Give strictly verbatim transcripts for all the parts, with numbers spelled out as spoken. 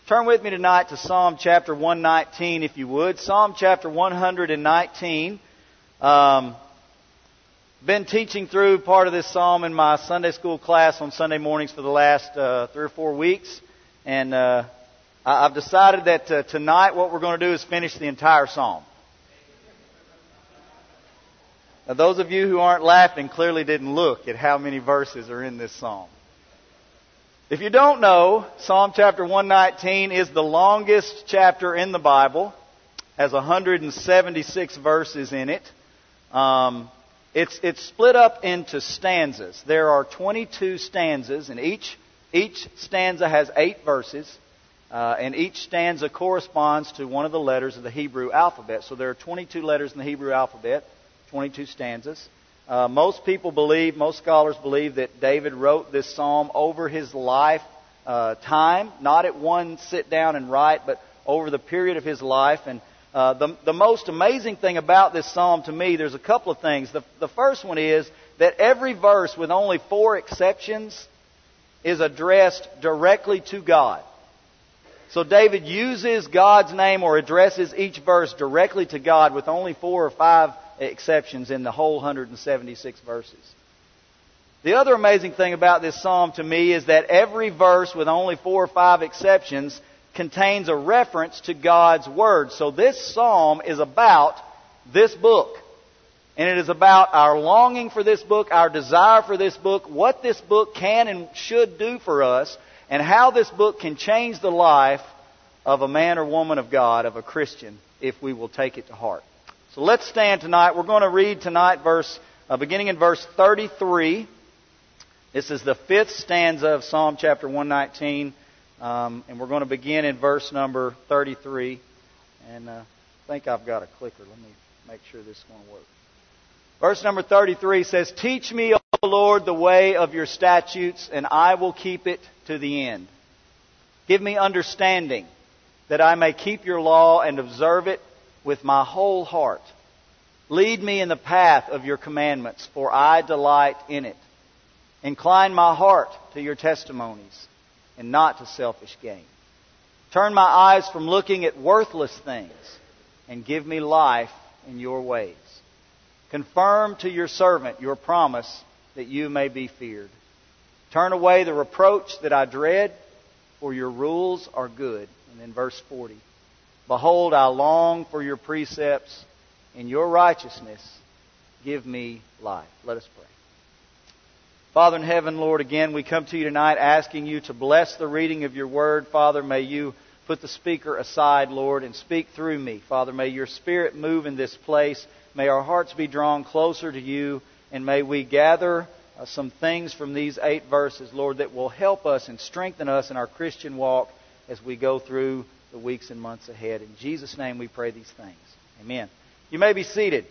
Turn with me tonight to Psalm chapter one nineteen, if you would. Psalm chapter one nineteen. Um, been teaching through part of this psalm in my Sunday school class on Sunday mornings for the last uh, three or four weeks. And uh, I've decided that uh, tonight what we're going to do is finish the entire psalm. Now, those of you who aren't laughing clearly didn't look at how many verses are in this psalm. If you don't know, Psalm chapter one nineteen is the longest chapter in the Bible. Has one hundred seventy-six verses in it. Um, it's it's split up into stanzas. There are twenty-two stanzas, and each each stanza has eight verses, uh, and each stanza corresponds to one of the letters of the Hebrew alphabet. So there are twenty-two letters in the Hebrew alphabet, twenty-two stanzas. Uh, most people believe, most scholars believe that David wrote this psalm over his life uh, time, not at one sit down and write, but over the period of his life. And uh, the, the most amazing thing about this psalm to me, there's a couple of things. The, the first one is that every verse, with only four exceptions, is addressed directly to God. So David uses God's name or addresses each verse directly to God with only four or five exceptions in the whole one hundred seventy-six verses. The other amazing thing about this psalm to me is that every verse with only four or five exceptions contains a reference to God's Word. So this psalm is about this book. And it is about our longing for this book, our desire for this book, what this book can and should do for us, and how this book can change the life of a man or woman of God, of a Christian, if we will take it to heart. So let's stand tonight. We're going to read tonight verse, uh, beginning in verse thirty-three. This is the fifth stanza of Psalm chapter one nineteen. Um, and we're going to begin in verse number thirty-three. And uh, I think I've got a clicker. Let me make sure this is going to work. Verse number thirty-three says, "Teach me, O Lord, the way of your statutes, and I will keep it to the end. Give me understanding, that I may keep your law and observe it with my whole heart. Lead me in the path of your commandments, for I delight in it. Incline my heart to your testimonies, and not to selfish gain. Turn my eyes from looking at worthless things, and give me life in your ways. Confirm to your servant your promise, that you may be feared. Turn away the reproach that I dread, for your rules are good." And then verse forty. "Behold, I long for your precepts. In your righteousness, give me life." Let us pray. Father in heaven, Lord, again, we come to you tonight asking you to bless the reading of your word. Father, may you put the speaker aside, Lord, and speak through me. Father, may your Spirit move in this place. May our hearts be drawn closer to you. And may we gather uh, some things from these eight verses, Lord, that will help us and strengthen us in our Christian walk as we go through the weeks and months ahead. In Jesus' name we pray these things. Amen. You may be seated.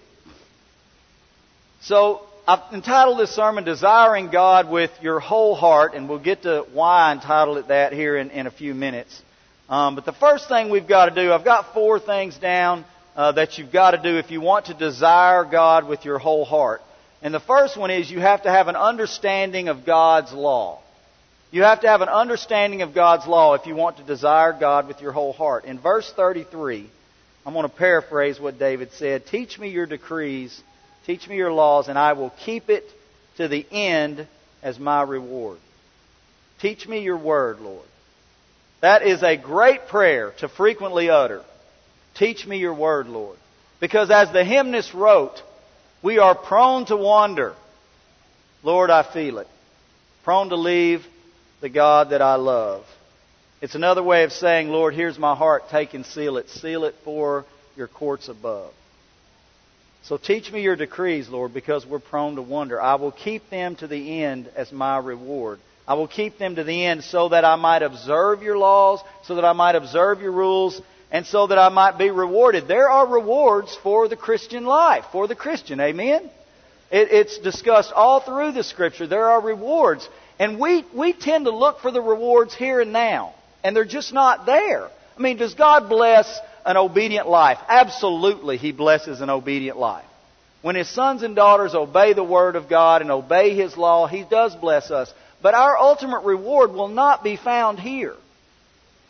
So, I've entitled this sermon, "Desiring God with Your Whole Heart," and we'll get to why I entitled it that here in, in a few minutes. Um, but the first thing we've got to do, I've got four things down uh, that you've got to do if you want to desire God with your whole heart. And the first one is you have to have an understanding of God's law. You have to have an understanding of God's law if you want to desire God with your whole heart. In verse thirty-three, I'm going to paraphrase what David said. "Teach me your decrees, teach me your laws, and I will keep it to the end as my reward." Teach me your word, Lord. That is a great prayer to frequently utter. Teach me your word, Lord. Because as the hymnist wrote, we are prone to wander. Lord, I feel it. Prone to leave the God that I love. It's another way of saying, Lord, here's my heart, take and seal it. Seal it for your courts above. So teach me your decrees, Lord, because we're prone to wander. I will keep them to the end as my reward. I will keep them to the end so that I might observe your laws, so that I might observe your rules, and so that I might be rewarded. There are rewards for the Christian life, for the Christian. Amen? It, it's discussed all through the Scripture. There are rewards. And we, we tend to look for the rewards here and now. And they're just not there. I mean, does God bless an obedient life? Absolutely, He blesses an obedient life. When His sons and daughters obey the Word of God and obey His law, He does bless us. But our ultimate reward will not be found here.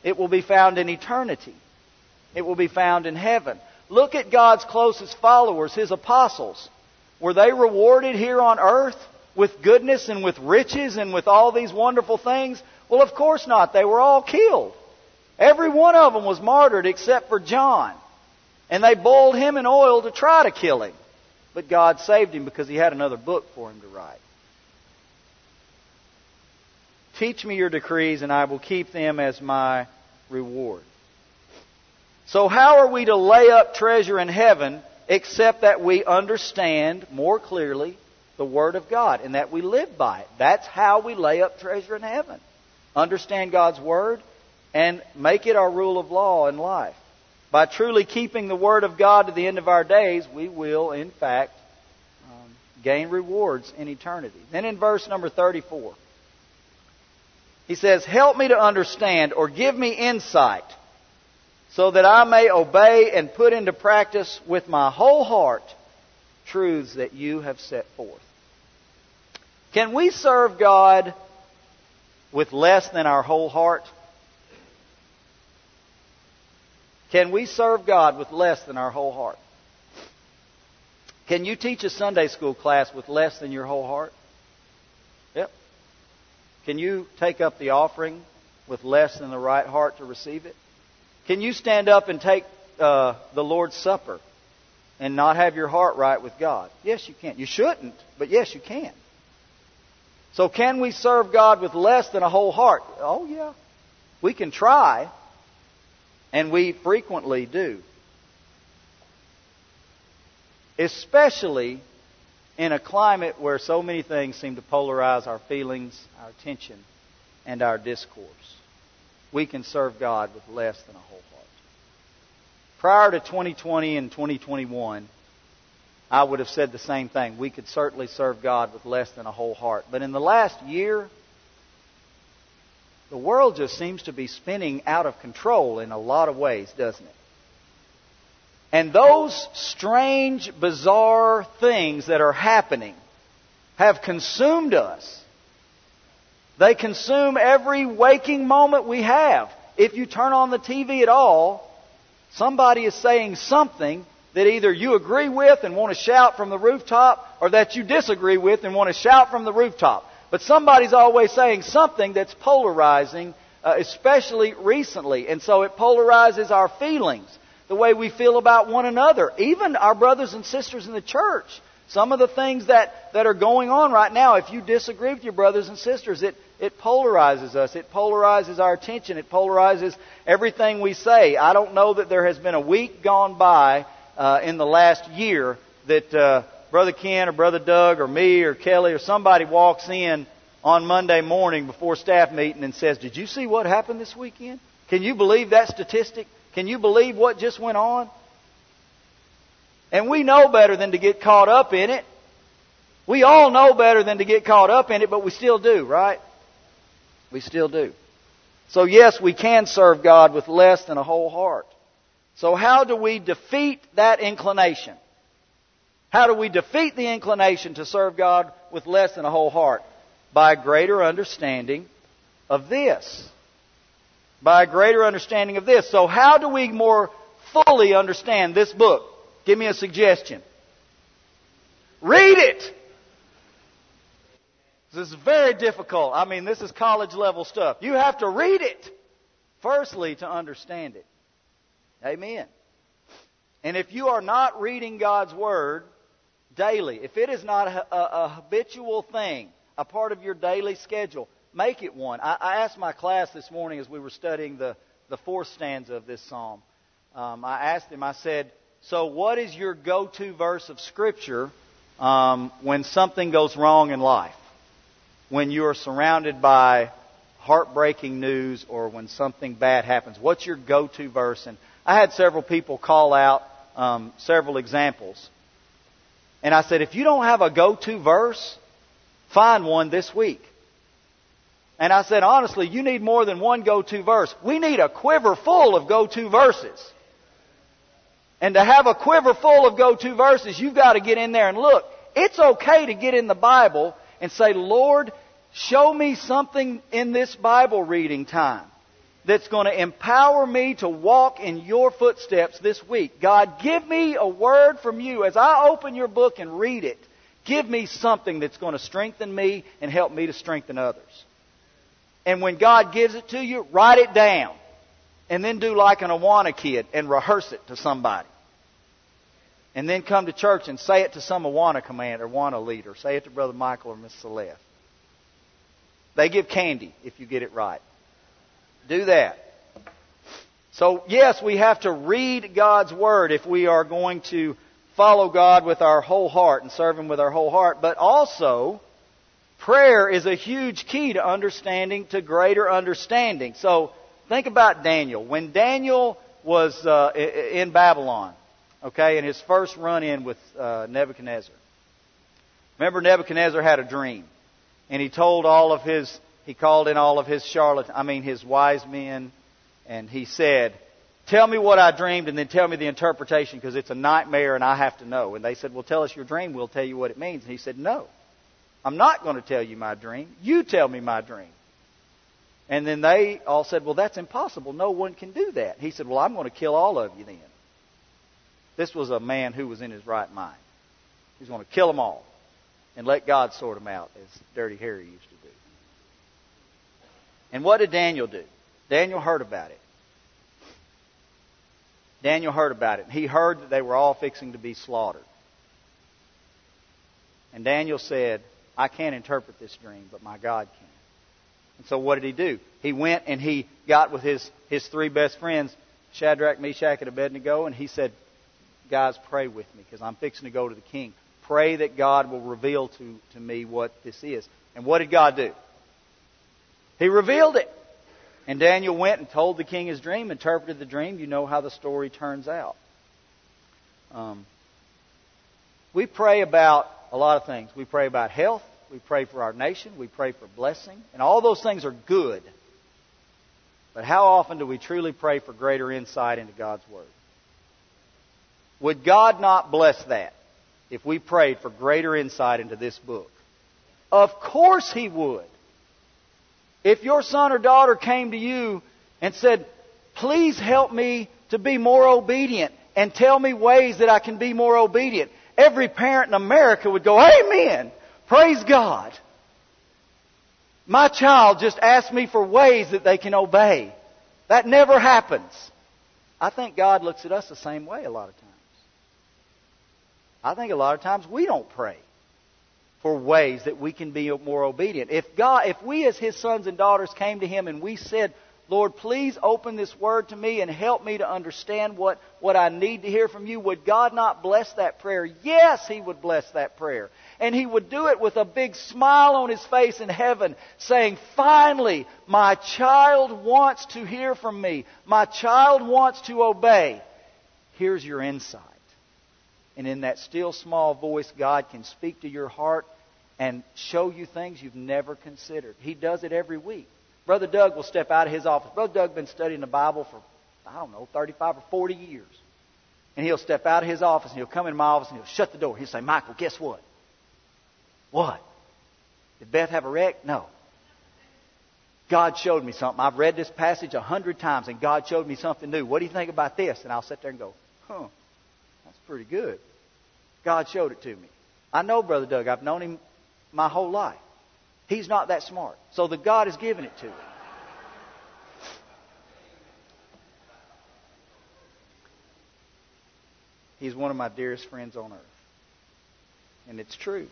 It will be found in eternity. It will be found in heaven. Look at God's closest followers, His apostles. Were they rewarded here on earth with goodness and with riches and with all these wonderful things? Well, of course not. They were all killed. Every one of them was martyred except for John. And they boiled him in oil to try to kill him. But God saved him because He had another book for him to write. Teach me your decrees, and I will keep them as my reward. So how are we to lay up treasure in heaven except that we understand more clearly the Word of God and that we live by it? That's how we lay up treasure in heaven. Understand God's Word and make it our rule of law in life. By truly keeping the Word of God to the end of our days, we will, in fact, um, gain rewards in eternity. Then in verse number thirty-four, he says, help me to understand or give me insight so that I may obey and put into practice with my whole heart truths that you have set forth. Can we serve God with less than our whole heart? Can we serve God with less than our whole heart? Can you teach a Sunday school class with less than your whole heart? Yep. Can you take up the offering with less than the right heart to receive it? Can you stand up and take uh, the Lord's Supper and not have your heart right with God? Yes, you can. You shouldn't, but yes, you can. So can we serve God with less than a whole heart? Oh, yeah. We can try, and we frequently do. Especially in a climate where so many things seem to polarize our feelings, our attention, and our discourse. We can serve God with less than a whole heart. Prior to twenty twenty and twenty twenty-one, I would have said the same thing. We could certainly serve God with less than a whole heart. But in the last year, the world just seems to be spinning out of control in a lot of ways, doesn't it? And those strange, bizarre things that are happening have consumed us. They consume every waking moment we have. If you turn on the T V at all, somebody is saying something that either you agree with and want to shout from the rooftop, or that you disagree with and want to shout from the rooftop. But somebody's always saying something that's polarizing, uh, especially recently. And so it polarizes our feelings, the way we feel about one another, even our brothers and sisters in the church. Some of the things that, that are going on right now, if you disagree with your brothers and sisters, it, it polarizes us. It polarizes our attention. It polarizes everything we say. I don't know that there has been a week gone by uh, in the last year that uh, Brother Ken or Brother Doug or me or Kelly or somebody walks in on Monday morning before staff meeting and says, "Did you see what happened this weekend? Can you believe that statistic? Can you believe what just went on?" And we know better than to get caught up in it. We all know better than to get caught up in it, but we still do, right? We still do. So yes, we can serve God with less than a whole heart. So how do we defeat that inclination? How do we defeat the inclination to serve God with less than a whole heart? By a greater understanding of this. By a greater understanding of this. So how do we more fully understand this book? Give me a suggestion. Read it! This is very difficult. I mean, this is college level stuff. You have to read it, firstly, to understand it. Amen. And if you are not reading God's Word daily, if it is not a, a, a habitual thing, a part of your daily schedule, make it one. I, I asked my class this morning as we were studying the, the fourth stanza of this psalm. Um, I asked them, I said, so what is your go-to verse of Scripture um, when something goes wrong in life? When you are surrounded by heartbreaking news or when something bad happens? What's your go-to verse? And I had several people call out um, several examples. And I said, if you don't have a go-to verse, find one this week. And I said, honestly, you need more than one go-to verse. We need a quiver full of go-to verses. And to have a quiver full of go-to verses, you've got to get in there and look. It's okay to get in the Bible and say, Lord, show me something in this Bible reading time that's going to empower me to walk in your footsteps this week. God, give me a word from you. As I open your book and read it, give me something that's going to strengthen me and help me to strengthen others. And when God gives it to you, write it down. And then do like an Awana kid and rehearse it to somebody. And then come to church and say it to some Awana commander, Awana leader. Say it to Brother Michael or Miss Celeste. They give candy if you get it right. Do that. So, yes, we have to read God's Word if we are going to follow God with our whole heart and serve Him with our whole heart. But also, prayer is a huge key to understanding, to greater understanding. So, think about Daniel. When Daniel was uh, in Babylon, okay, in his first run-in with uh, Nebuchadnezzar. Remember, Nebuchadnezzar had a dream. And he told all of his, he called in all of his charlatans, I mean his wise men, and he said, tell me what I dreamed and then tell me the interpretation because it's a nightmare and I have to know. And they said, well, tell us your dream, we'll tell you what it means. And he said, no, I'm not going to tell you my dream. You tell me my dream. And then they all said, well, that's impossible. No one can do that. He said, well, I'm going to kill all of you then. This was a man who was in his right mind. He's going to kill them all and let God sort them out, as Dirty Harry used to do. And what did Daniel do? Daniel heard about it. Daniel heard about it. He heard that they were all fixing to be slaughtered. And Daniel said, I can't interpret this dream, but my God can. And so what did he do? He went and he got with his, his three best friends, Shadrach, Meshach, and Abednego, and he said, guys, pray with me because I'm fixing to go to the king. Pray that God will reveal to, to me what this is. And what did God do? He revealed it. And Daniel went and told the king his dream, interpreted the dream. You know how the story turns out. Um, we pray about a lot of things. We pray about health. We pray for our nation. We pray for blessing. And all those things are good. But how often do we truly pray for greater insight into God's Word? Would God not bless that if we prayed for greater insight into this book? Of course He would. If your son or daughter came to you and said, please help me to be more obedient and tell me ways that I can be more obedient, every parent in America would go, amen, praise God. My child just asked me for ways that they can obey. That never happens. I think God looks at us the same way a lot of times. I think a lot of times we don't pray for ways that we can be more obedient. If God, if we as His sons and daughters came to Him and we said, Lord, please open this Word to me and help me to understand what, what I need to hear from you, would God not bless that prayer? Yes, He would bless that prayer. And He would do it with a big smile on His face in heaven, saying, finally, my child wants to hear from me. My child wants to obey. Here's your insight. And in that still small voice, God can speak to your heart and show you things you've never considered. He does it every week. Brother Doug will step out of his office. Brother Doug's been studying the Bible for, I don't know, thirty-five or forty years. And he'll step out of his office and he'll come into my office and he'll shut the door. He'll say, Michael, guess what? What? Did Beth have a wreck? No. God showed me something. I've read this passage a hundred times and God showed me something new. What do you think about this? And I'll sit there and go, huh, that's pretty good. God showed it to me. I know Brother Doug. I've known him my whole life. He's not that smart. So the God has given it to him. He's one of my dearest friends on earth. And it's true.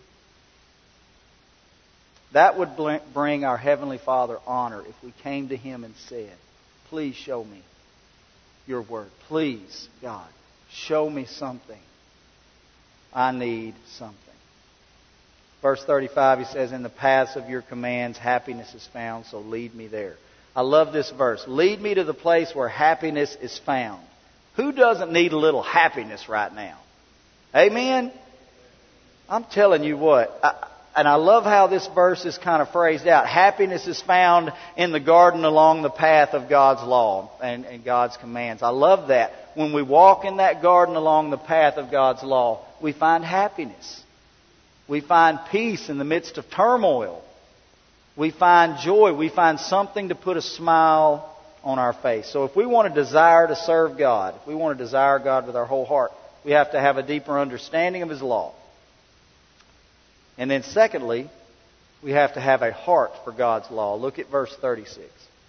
That would bring our Heavenly Father honor if we came to Him and said, please show me your Word. Please, God, show me something. I need something. Verse thirty-five, he says, in the paths of your commands, happiness is found, so lead me there. I love this verse. Lead me to the place where happiness is found. Who doesn't need a little happiness right now? Amen? I'm telling you what, I, and I love how this verse is kind of phrased out. Happiness is found in the garden along the path of God's law and, and God's commands. I love that. When we walk in that garden along the path of God's law, we find happiness. We find peace in the midst of turmoil. We find joy. We find something to put a smile on our face. So if we want to desire to serve God, if we want to desire God with our whole heart, we have to have a deeper understanding of His law. And then secondly, we have to have a heart for God's law. Look at verse thirty-six.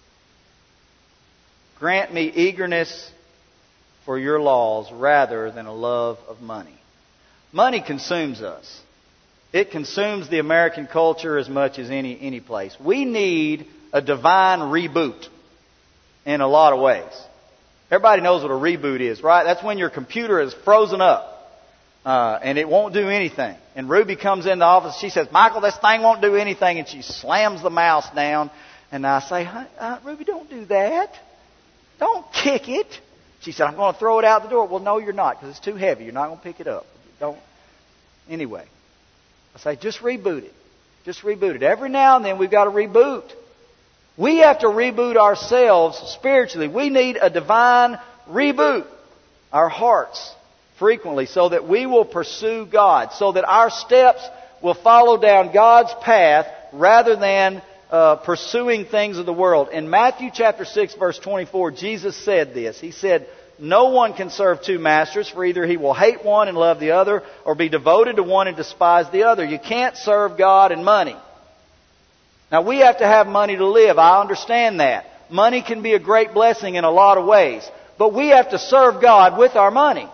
Grant me eagerness for your laws rather than a love of money. Money consumes us. It consumes the American culture as much as any, any place. We need a divine reboot in a lot of ways. Everybody knows what a reboot is, right? That's when your computer is frozen up. Uh, and it won't do anything. And Ruby comes in the office. She says, Michael, this thing won't do anything. And she slams the mouse down. And I say, uh, Ruby, don't do that. Don't kick it. She said, I'm going to throw it out the door. Well, no, you're not, because it's too heavy. You're not going to pick it up. Don't. Anyway, I say, just reboot it. Just reboot it. Every now and then we've got to reboot. We have to reboot ourselves spiritually. We need a divine reboot. Our hearts. Frequently, so that we will pursue God, so that our steps will follow down God's path rather than uh, pursuing things of the world. In Matthew chapter six, verse twenty-four, Jesus said this. He said, no one can serve two masters, for either he will hate one and love the other, or be devoted to one and despise the other. You can't serve God and money. Now, we have to have money to live. I understand that. Money can be a great blessing in a lot of ways. But we have to serve God with our money.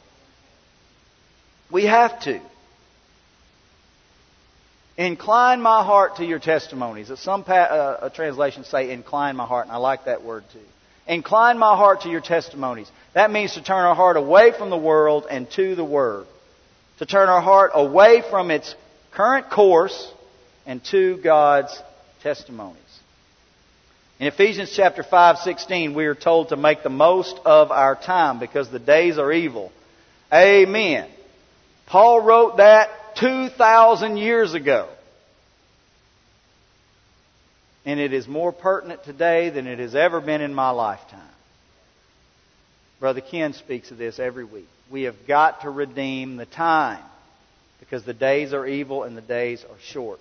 We have to. Incline my heart to your testimonies. Some pa- uh, translations say incline my heart, and I like that word too. Incline my heart to your testimonies. That means to turn our heart away from the world and to the Word. To turn our heart away from its current course and to God's testimonies. In Ephesians chapter five, sixteen, we are told to make the most of our time because the days are evil. Amen. Paul wrote that two thousand years ago. And it is more pertinent today than it has ever been in my lifetime. Brother Ken speaks of this every week. We have got to redeem the time because the days are evil and the days are short.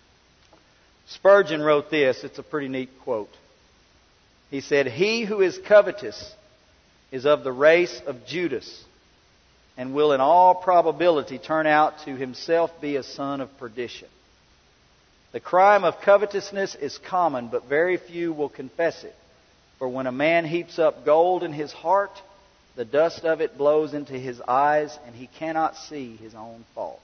Spurgeon wrote this. It's a pretty neat quote. He said, he who is covetous is of the race of Judas, and will in all probability turn out to himself be a son of perdition. The crime of covetousness is common, but very few will confess it. For when a man heaps up gold in his heart, the dust of it blows into his eyes, and he cannot see his own fault.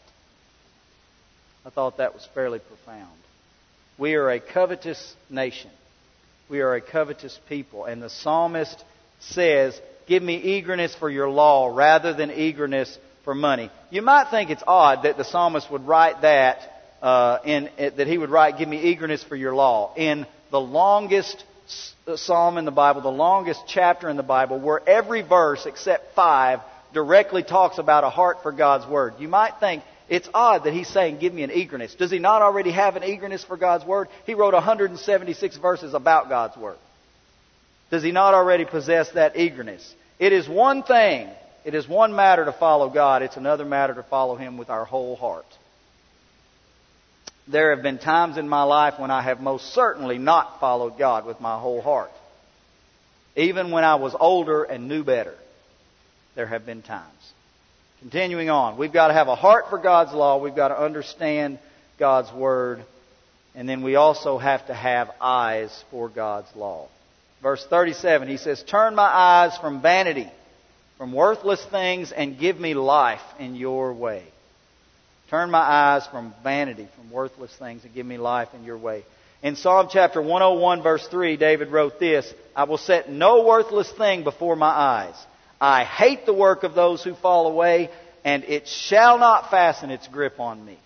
I thought that was fairly profound. We are a covetous nation. We are a covetous people. And the psalmist says, give me eagerness for your law rather than eagerness for money. You might think it's odd that the psalmist would write that, uh, in that he would write, give me eagerness for your law. In the longest psalm in the Bible, the longest chapter in the Bible, where every verse except five directly talks about a heart for God's Word. You might think it's odd that he's saying, give me an eagerness. Does he not already have an eagerness for God's Word? He wrote one hundred seventy-six verses about God's Word. Does he not already possess that eagerness? It is one thing, it is one matter to follow God. It's another matter to follow Him with our whole heart. There have been times in my life when I have most certainly not followed God with my whole heart. Even when I was older and knew better, there have been times. Continuing on, we've got to have a heart for God's law. We've got to understand God's Word. And then we also have to have eyes for God's law. Verse thirty-seven, he says, turn my eyes from vanity, from worthless things, and give me life in your way. Turn my eyes from vanity, from worthless things, and give me life in your way. In Psalm chapter one oh one, verse three, David wrote this, I will set no worthless thing before my eyes. I hate the work of those who fall away, and it shall not fasten its grip on me.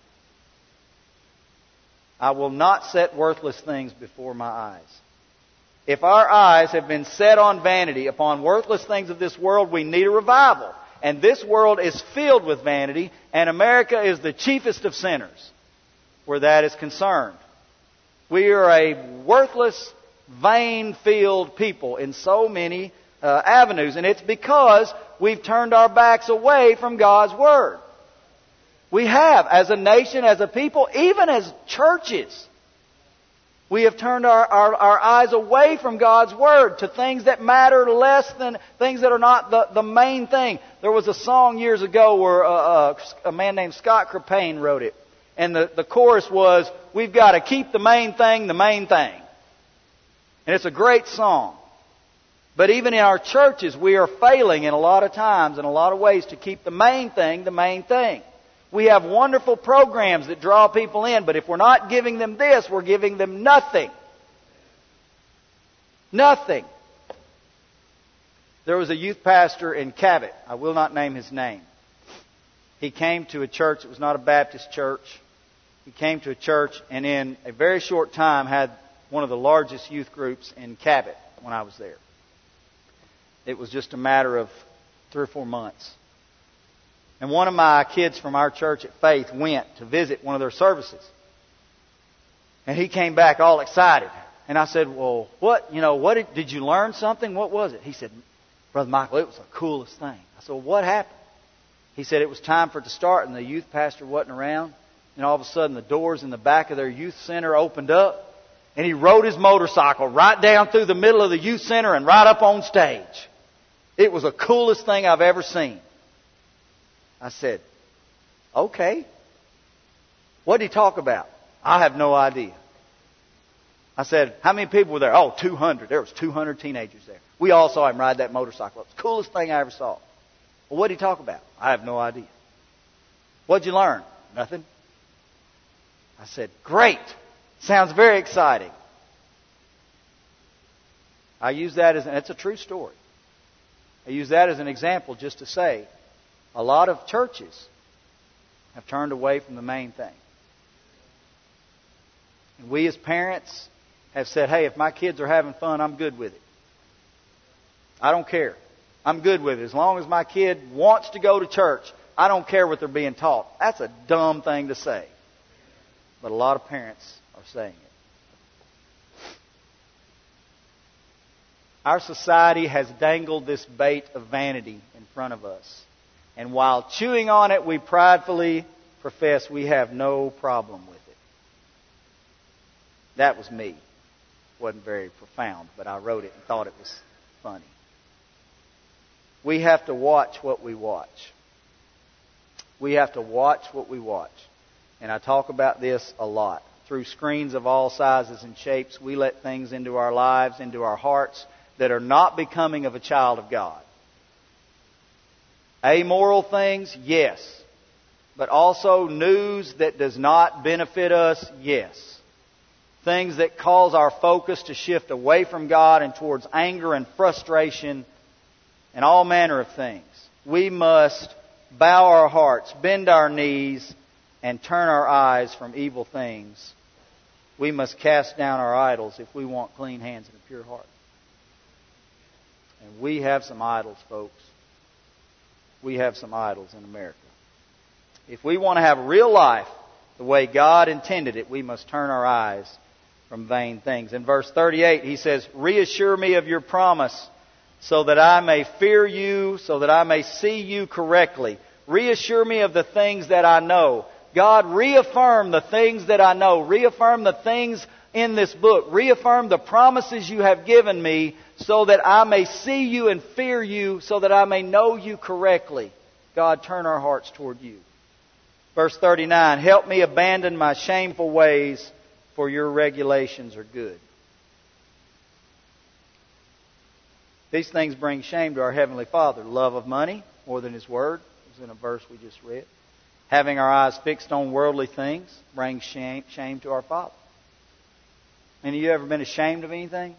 I will not set worthless things before my eyes. If our eyes have been set on vanity, upon worthless things of this world, we need a revival. And this world is filled with vanity, and America is the chiefest of sinners where that is concerned. We are a worthless, vain-filled people in so many uh, avenues, and it's because we've turned our backs away from God's Word. We have, as a nation, as a people, even as churches. We have turned our, our, our eyes away from God's Word to things that matter less than things that are not the, the main thing. There was a song years ago where uh, uh, a man named Scott Crepane wrote it. And the, the chorus was, we've got to keep the main thing the main thing. And it's a great song. But even in our churches, we are failing in a lot of times, in a lot of ways, to keep the main thing the main thing. We have wonderful programs that draw people in, but if we're not giving them this, we're giving them nothing. Nothing. There was a youth pastor in Cabot. I will not name his name. He came to a church that was not a Baptist church. He came to a church and in a very short time had one of the largest youth groups in Cabot when I was there. It was just a matter of three or four months. And one of my kids from our church at Faith went to visit one of their services. And he came back all excited. And I said, well, what, you know, what did, did you learn something? What was it? He said, Brother Michael, it was the coolest thing. I said, well, what happened? He said it was time for it to start and the youth pastor wasn't around. And all of a sudden the doors in the back of their youth center opened up. And he rode his motorcycle right down through the middle of the youth center and right up on stage. It was the coolest thing I've ever seen. I said, okay. What did he talk about? I have no idea. I said, how many people were there? Oh, two hundred. There was two hundred teenagers there. We all saw him ride that motorcycle. It was the coolest thing I ever saw. Well, what did he talk about? I have no idea. What did you learn? Nothing. I said, great. Sounds very exciting. I use that as, it's a true story. I use that as an example just to say, a lot of churches have turned away from the main thing. And we as parents have said, hey, if my kids are having fun, I'm good with it. I don't care. I'm good with it. As long as my kid wants to go to church, I don't care what they're being taught. That's a dumb thing to say. But a lot of parents are saying it. Our society has dangled this bait of vanity in front of us. And while chewing on it, we pridefully profess we have no problem with it. That was me. It wasn't very profound, but I wrote it and thought it was funny. We have to watch what we watch. We have to watch what we watch. And I talk about this a lot. Through screens of all sizes and shapes, we let things into our lives, into our hearts, that are not becoming of a child of God. Amoral things, yes. But also news that does not benefit us, yes. Things that cause our focus to shift away from God and towards anger and frustration and all manner of things. We must bow our hearts, bend our knees, and turn our eyes from evil things. We must cast down our idols if we want clean hands and a pure heart. And we have some idols, folks. We have some idols in America. If we want to have real life the way God intended it, we must turn our eyes from vain things. In verse thirty-eight, he says, reassure me of your promise so that I may fear you, so that I may see you correctly. Reassure me of the things that I know. God, reaffirm the things that I know. Reaffirm the things in this book. Reaffirm the promises you have given me so that I may see you and fear you, so that I may know you correctly. God, turn our hearts toward you. Verse thirty-nine, help me abandon my shameful ways, for your regulations are good. These things bring shame to our Heavenly Father. Love of money more than His Word, is in a verse we just read. Having our eyes fixed on worldly things brings shame, shame to our Father. Any of you ever been ashamed of anything?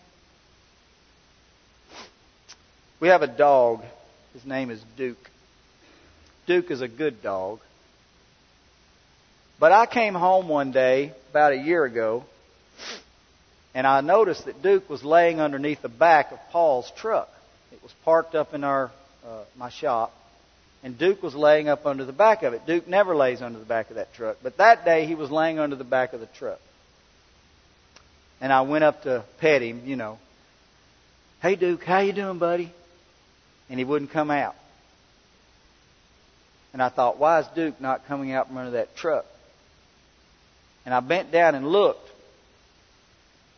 We have a dog. His name is Duke. Duke is a good dog. But I came home one day, about a year ago, and I noticed that Duke was laying underneath the back of Paul's truck. It was parked up in our uh, my shop, and Duke was laying up under the back of it. Duke never lays under the back of that truck, but that day he was laying under the back of the truck. And I went up to pet him, you know. Hey, Duke, how you doing, buddy? And he wouldn't come out. And I thought, why is Duke not coming out from under that truck? And I bent down and looked.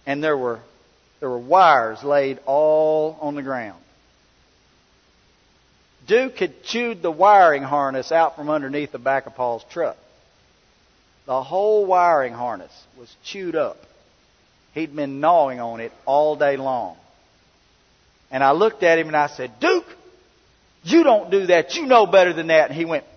and there were there were wires laid all on the ground. Duke had chewed the wiring harness out from underneath the back of Paul's truck. The whole wiring harness was chewed up. He'd been gnawing on it all day long. And I looked at him and I said, Duke, you don't do that. You know better than that. And he went,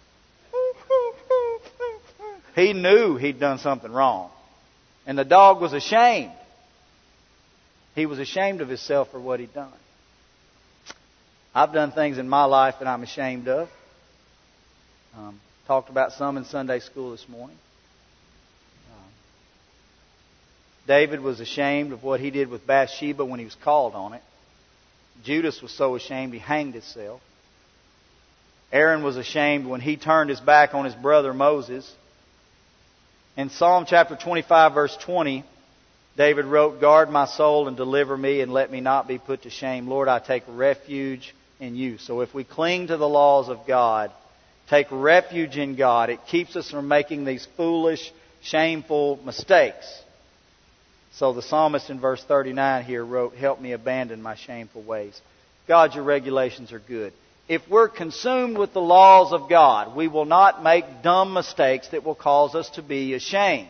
he knew he'd done something wrong. And the dog was ashamed. He was ashamed of himself for what he'd done. I've done things in my life that I'm ashamed of. Um, talked about some in Sunday school this morning. Um, David was ashamed of what he did with Bathsheba when he was called on it. Judas was so ashamed he hanged himself. Aaron was ashamed when he turned his back on his brother Moses. In Psalm chapter twenty-five, verse twenty, David wrote, Guard my soul and deliver me and let me not be put to shame. Lord, I take refuge in you. So if we cling to the laws of God, take refuge in God, it keeps us from making these foolish, shameful mistakes. So the psalmist in verse thirty-nine here wrote, Help me abandon my shameful ways. God, your regulations are good. If we're consumed with the laws of God, we will not make dumb mistakes that will cause us to be ashamed.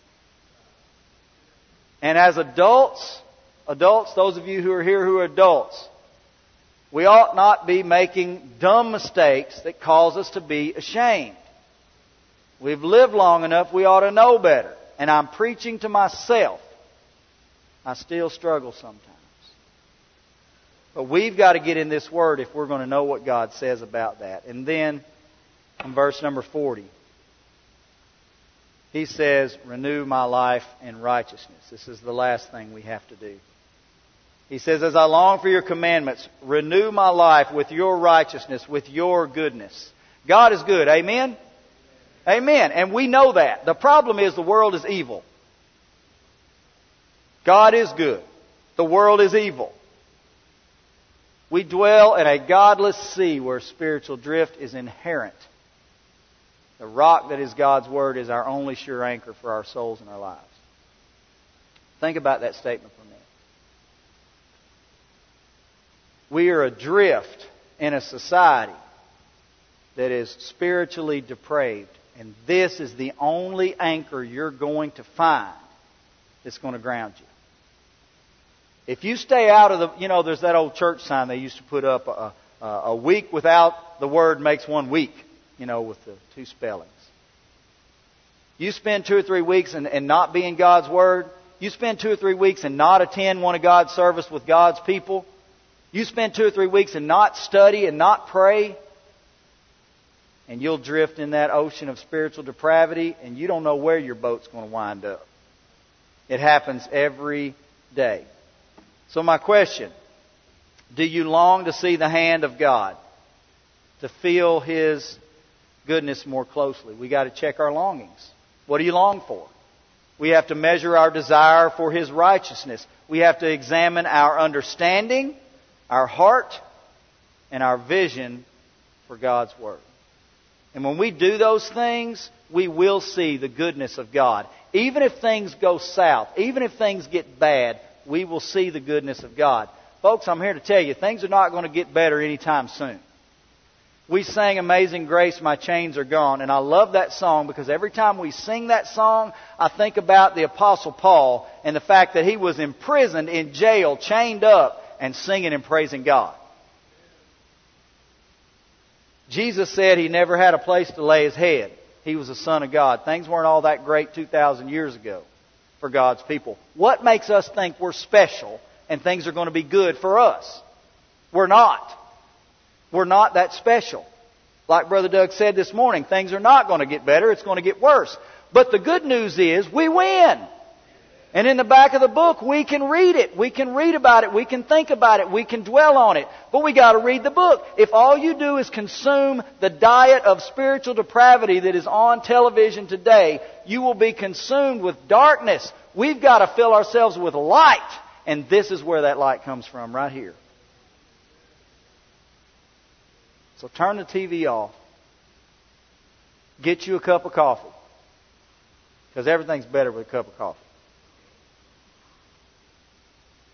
And as adults, adults, those of you who are here who are adults, we ought not be making dumb mistakes that cause us to be ashamed. We've lived long enough, we ought to know better. And I'm preaching to myself. I still struggle sometimes. But we've got to get in this Word if we're going to know what God says about that. And then, in verse number forty, He says, Renew my life in righteousness. This is the last thing we have to do. He says, As I long for your commandments, renew my life with your righteousness, with your goodness. God is good. Amen? Amen. And we know that. The problem is the world is evil. God is good. The world is evil. We dwell in a godless sea where spiritual drift is inherent. The rock that is God's Word is our only sure anchor for our souls and our lives. Think about that statement for a minute. We are adrift in a society that is spiritually depraved. And this is the only anchor you're going to find that's going to ground you. If you stay out of the, you know, there's that old church sign they used to put up, a, a, a week without the Word makes one week, you know, with the two spellings. You spend two or three weeks and, and not be in God's Word. You spend two or three weeks and not attend one of God's service with God's people. You spend two or three weeks and not study and not pray. And you'll drift in that ocean of spiritual depravity and you don't know where your boat's going to wind up. It happens every day. So my question, do you long to see the hand of God? To feel His goodness more closely? We got to check our longings. What do you long for? We have to measure our desire for His righteousness. We have to examine our understanding, our heart, and our vision for God's Word. And when we do those things, we will see the goodness of God. Even if things go south, even if things get bad, we will see the goodness of God. Folks, I'm here to tell you, things are not going to get better anytime soon. We sang Amazing Grace, My Chains Are Gone. And I love that song because every time we sing that song, I think about the Apostle Paul and the fact that he was imprisoned, in jail, chained up, and singing and praising God. Jesus said He never had a place to lay His head. He was the Son of God. Things weren't all that great two thousand years ago for God's people. What makes us think we're special and things are going to be good for us? We're not. We're not that special. Like Brother Doug said this morning, things are not going to get better. It's going to get worse. But the good news is we win. And in the back of the book, we can read it. We can read about it. We can think about it. We can dwell on it. But we got to read the book. If all you do is consume the diet of spiritual depravity that is on television today, you will be consumed with darkness. We've got to fill ourselves with light. And this is where that light comes from, right here. So turn the T V off. Get you a cup of coffee. Because everything's better with a cup of coffee.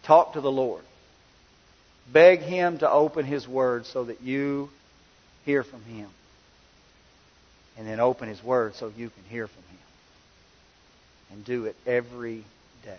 Talk to the Lord. Beg Him to open His Word so that you hear from Him. And then open His Word so you can hear from Him. And do it every day.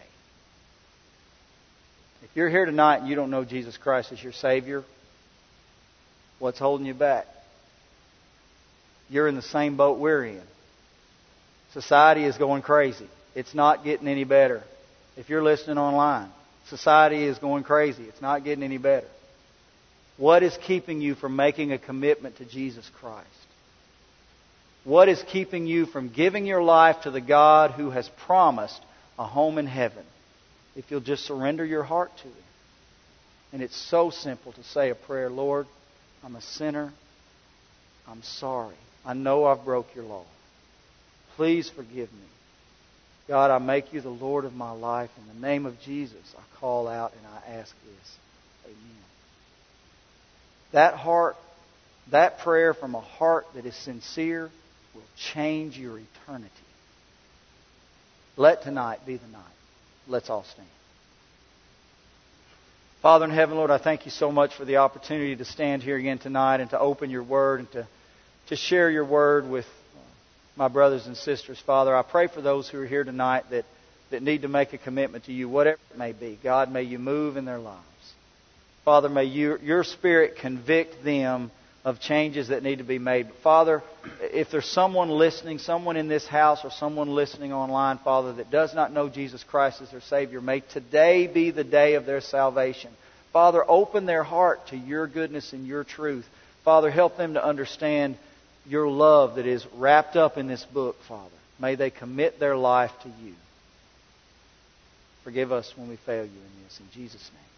If you're here tonight and you don't know Jesus Christ as your Savior, what's holding you back? You're in the same boat we're in. Society is going crazy. It's not getting any better. If you're listening online, society is going crazy. It's not getting any better. What is keeping you from making a commitment to Jesus Christ? What is keeping you from giving your life to the God who has promised a home in heaven? If you'll just surrender your heart to Him. And it's so simple to say a prayer, Lord, I'm a sinner. I'm sorry. I know I've broke your law. Please forgive me. God, I make you the Lord of my life. In the name of Jesus, I call out and I ask this. Amen. That heart, that prayer from a heart that is sincere will change your eternity. Let tonight be the night. Let's all stand. Father in heaven, Lord, I thank you so much for the opportunity to stand here again tonight and to open your word and to, to share your word with my brothers and sisters. Father, I pray for those who are here tonight that, that need to make a commitment to you, whatever it may be. God, may you move in their lives. Father, may you, your Spirit convict them of changes that need to be made. But Father, if there's someone listening, someone in this house or someone listening online, Father, that does not know Jesus Christ as their Savior, may today be the day of their salvation. Father, open their heart to your goodness and your truth. Father, help them to understand your love that is wrapped up in this book, Father. May they commit their life to you. Forgive us when we fail you in this. In Jesus' name.